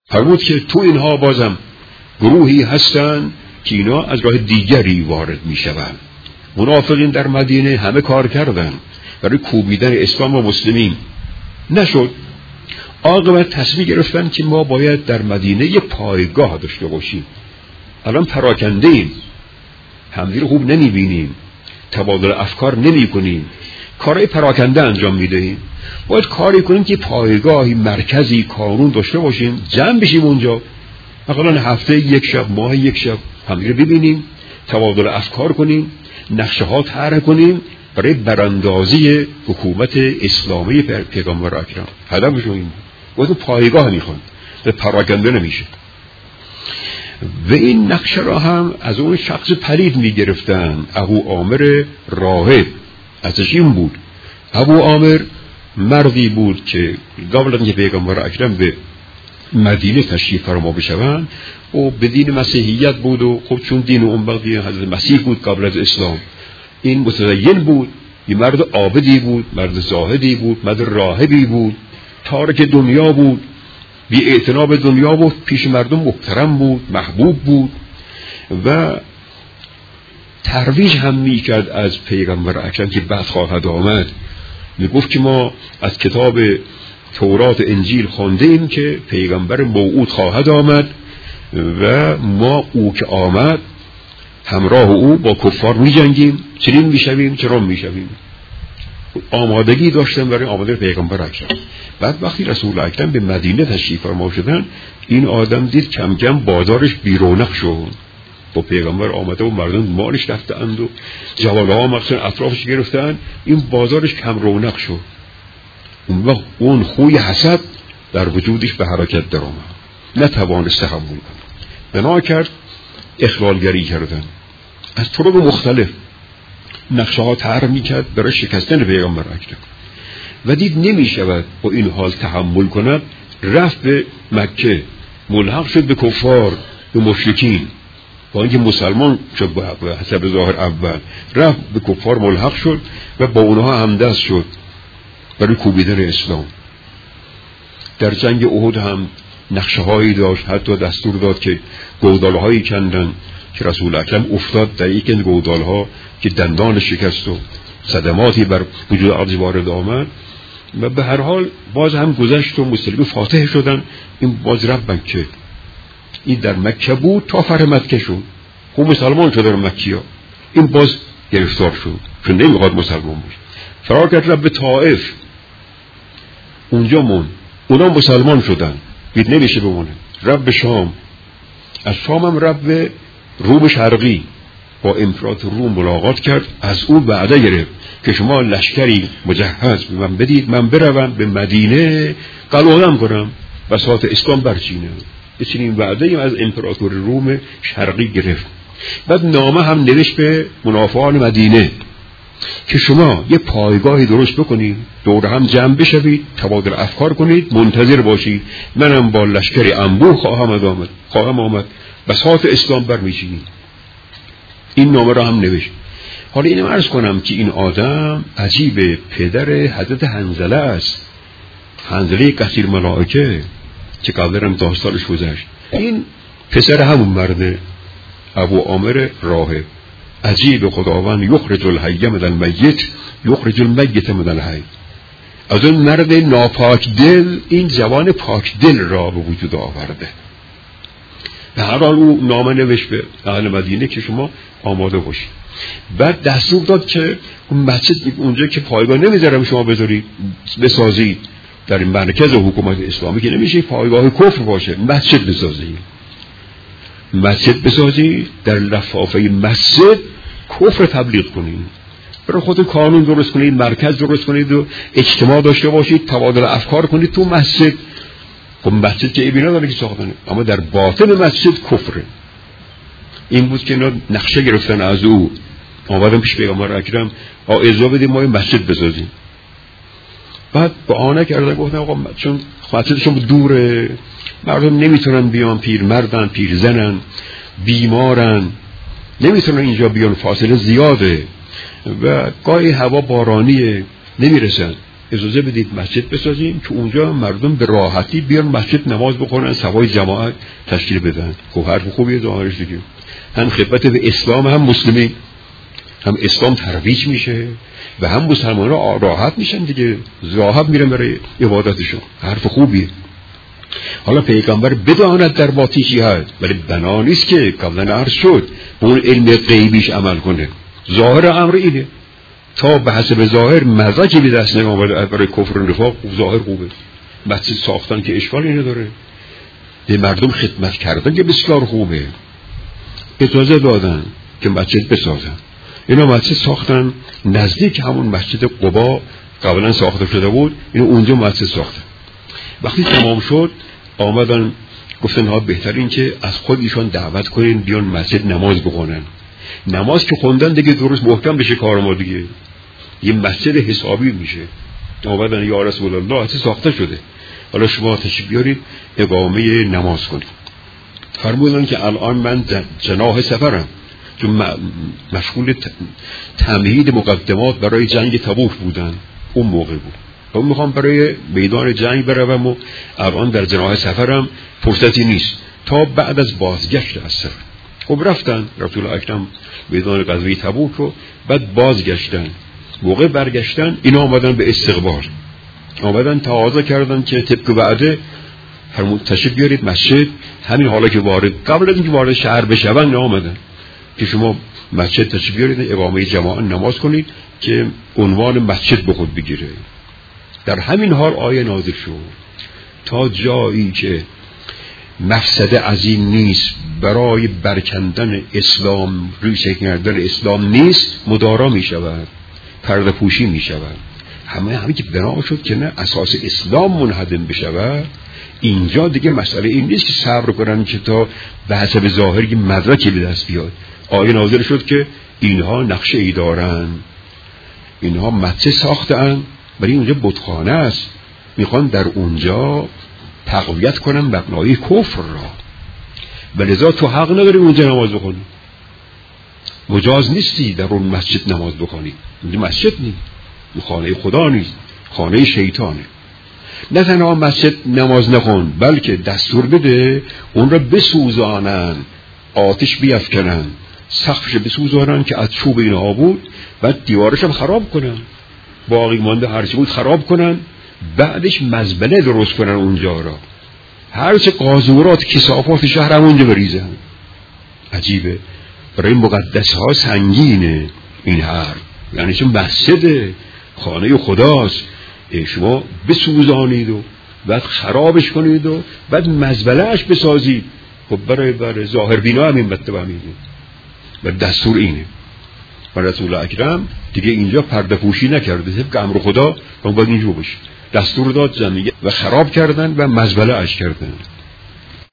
فرمود که تو اینها بازم گروهی هستن که اینا از راه دیگری وارد می شوند. منافقین در مدینه همه کار کردن برای کوبیدن اسلام و مسلمین، نشد. عاقبت تصمیم گرفتن که ما باید در مدینه یه پایگاه داشته باشیم. الان پراکنده ایم، همدیگه رو خوب نمی بینیم، تبادل افکار نمی کنیم، کارهای پراکنده انجام می دهیم. باید کاری کنیم که پایگاهی، مرکزی، کانون داشته باشیم، جمع بشیم اونجا، مثلا هفته یک شب، ماه یک شب همدیگه ببینیم، تبادل افکار کنیم، نقشه ها طرح کنیم برای براندازی حکومت اسلامی پیغمبر اکرم. هدفشون این بود. پایگاه میخوان، پراکنده نمیشه. و این نقشه را هم از اون شخص پلید میگرفتن، ابو عامر راهب. ازش این بود، ابو عامر مردی بود که قبل از اینکه پیغمبر اکرم به مدینه تشریف فرما بشوند و به دین مسیحیت بود و خب چون دین اون بقیه حضرت مسیح بود قبل از اسلام. این متدین بود، این مرد عابدی بود، مرد زاهدی بود، مرد راهبی بود، تارک دنیا بود، بی اعتنا به دنیا بود، پیش مردم محترم بود، محبوب بود و ترویج هم میکرد از پیغمبر اکرم که بعد خواهد آمد. میگفت که ما از کتاب تورات انجیل خواندیم که پیغمبر موعود خواهد آمد و ما او که آمد همراه او با کفار می جنگیم، چنین می شویم، چرا می شویم. آمادگی داشتن برای آمده پیغمبر اکرم. بعد وقتی رسول اکرم به مدینه تشریف فرما شدن، این آدم دید کم کم بازارش بیرونق شد. با پیغمبر آمده و مردم مالش رفتند و جواله ها مقصد اطرافش گرفتن، این بازارش کم رونق شد. اون وقت اون خوی حسد در وجودش به حرکت در آمد، نتوانست تحمل کنه، بنا کرد اخلالگری کردن از طرق مختلف. نقشه ها طرح میکرد برای شکستن پیغمبر اکرم و دید نمی شود با این حال تحمل کند. رفت به مکه، ملحق شد به کفار، به مشرکین. با اینکه مسلمان شد به حسب ظاهر اول، رفت به کفار ملحق شد و با اونها همدست شد برای کوبیدن اسلام. در جنگ احد هم نقشه هایی داشت، حتی دستور داد که گودال هایی کندن که رسول اکرم افتاد در یک گودال ها که دندان شکست و صدماتی بر وجود عرض وارد آمد و به هر حال باز هم گذشت و مسلمین فاتح شدن. این باز رفت مکه. این در مکه بود تا فتح مکه شد، خوب مسلمان شد در مکی ها. این باز گرفتار شد چون نمیخواد مسلمان باشه، فرار کرد رفت به طائف، اونجا مون. اونا مسلمان شدن، دید نمیشه بمونه، رفت به شام. از شام هم رفت به روم شرقی، با امپراتور روم ملاقات کرد. از او وعده گرفت که شما لشکری مجهز به من بدید، من بروم به مدینه قلعه‌ام کنم، بساط اسلام برچینه. این وعده از امپراتور روم شرقی گرفت. بعد نامه هم نوشت به منافقان مدینه که شما یه پایگاهی درست بکنید، دور هم جمع بشوید، تبادل افکار کنید، منتظر باشید، منم با لشکری انبوه خواهم آمد بساط اسلام برمیچینید. این نامه را هم نوشت. حالا اینم عرض کنم که این آدم عجیبه، پدر حضرت حنظله است، حنظله کثیر ملائکه که قبلا داستانش گذشت. این پسر همون مرده، ابو عامر راهب. عجیب، خداوند یخرج الحی من المیت یخرج المیت من الحی. از اون مرد ناپاک دل این جوان پاک دل را به وجود آورده. به هر حال او نامه نوشت به اهل مدینه که شما آماده باشید. بعد دستور داد که اون مسجد اونجا که پایگاه نمیذارم شما بذارید بسازید، در این مرکز حکومت اسلامی که نمیشه پایگاه کفر باشه، مسجد بسازید، در لفافه مسجد کفر تبلیغ کنید، برای خود کانون درست کنید، مرکز درست کنید و اجتماع داشته باشید، تبادل افکار کنید تو مسجد. خب مسجد که ایبی نداره که ساختنه، اما در باطن مسجد کفره. این بود که اینا نقشه گرفتن از او، آمدن پیش پیغمبر اکرم اجازه بدیم ما مسجد بسازیم. بعد با آنه کردن، گفتن آقا چون مسجدشون دوره، مردم نمیتونن بیان، پیرمردن، پیرزنن، بیمارن، نمیتونن اینجا بیان، فاصله زیاده و گاهی هوا بارانیه، نمیرسن. اجازه بدید مسجد بسازیم که اونجا مردم به راحتی بیان مسجد نماز بخونن، صفای جماعت تشکیل بدن. خب حرف خوبیه ظاهرش دیگه، هم خدمت به اسلام هم مسلمین، هم اسلام ترویج میشه و هم مسلمان‌ها راحت میشن دیگه، راحت میرن برای عبادتشون. حرف خوبیه. حالا پیغمبر بداند در باطن چی هست، ولی بنا نیست که قبلا عرض شد اون علم غیبیش عمل کنه. ظاهر امر اینه، تا به حسب ظاهر مزاجی به دست نمی‌آورد برای کفر و نفاق. ظاهر خوبه، مسجد ساختن که اشکالی نداره، به مردم خدمت کردن که بسیار خوبه. اجازه دادن که مسجد بسازن. اینا مسجد ساختن نزدیک همون مسجد قبا قبلا ساخته شده بود، اینو اونجا مسجد ساختن. وقتی تمام شد آمدن گفتن ها بهترین که از خود ایشان دعوت کنین بیان مسجد نماز بخونن. نماز که خوندن دیگه درست محکم بشه کار ما دیگه، یه مسجد حسابی میشه. آمدن یا رسول الله مسجد ساخته شده، حالا شما تشریف بیارید اقامه نماز کنید. فرمودن که الان من جناح سفرم، چون مشغول تمهید مقدمات برای جنگ تبوک بودن اون موقع بود. من میخوام برای میدان جنگ بروم و الان در جناح سفرم، فرصتی نیست تا بعد از بازگشت از سفر. خب رفتن رسول اکرم میدان غزوه تبوک رو، بعد بازگشتن. موقع برگشتن اینا آمدن به استقبال، آمدن تقاضا کردن که طبق وعده فرمود تشریف بیارید مسجد. همین حالا که قبل از اینکه وارد شهر بشون آمدن که شما مسجد تشریف بیارید اقامه جماعت نماز کنید که عنوان مسجد به خود بگیره. در همین حال آیه نازل شد تا جایی که مفسده عظیم نیست برای برکندن اسلام، ریشه کردن اسلام نیست، مدارا می شود، پرده پوشی می شود. همین که بنا شد که نه اساس اسلام منهدم بشود. اینجا دیگه مسئله این نیست که صبر کنن که تا به حسب ظاهری مدرکی به دست بیاد. آیه نازل شد که اینها نقشه ای دارن، اینها مسجد ساختن ولی اونجا بتخانه است، میخوان در اونجا تقویت کنن مبنای کفر را، ولذا تو حق نداری اونجا نماز بخونی، مجاز نیستی در اون مسجد نماز بخونی. اونجا مسجد نیست، خانه خدا نیست، خانه شیطانه. نه تنها مسجد نماز نخون، بلکه دستور بده اون را بسوزانن، آتش بیفکنن، سقفش بسوزانن که از چوب اینها بود، بعد دیوارش هم خراب کنن، باقی مانده هرچی بود خراب کنن، بعدش مزبله درست کنن اونجا را، هرچه قاذورات کثافات شهر هم اونجا بریزن. عجیبه، برای مقدس ها سنگینه این حرف، یعنی چون مسجد خانه خداست، شما بسوزانید و بعد خرابش کنید و بعد مزبلهش بسازید. خب برای ظاهر بینا هم این مطلب همینه و دستور اینه. و رسول اکرم دیگه اینجا پرده پوشی نکرده، طبق امر خدا باید اینجا باشه، دستور داد زمین و خراب کردن و مزبله اش کردن.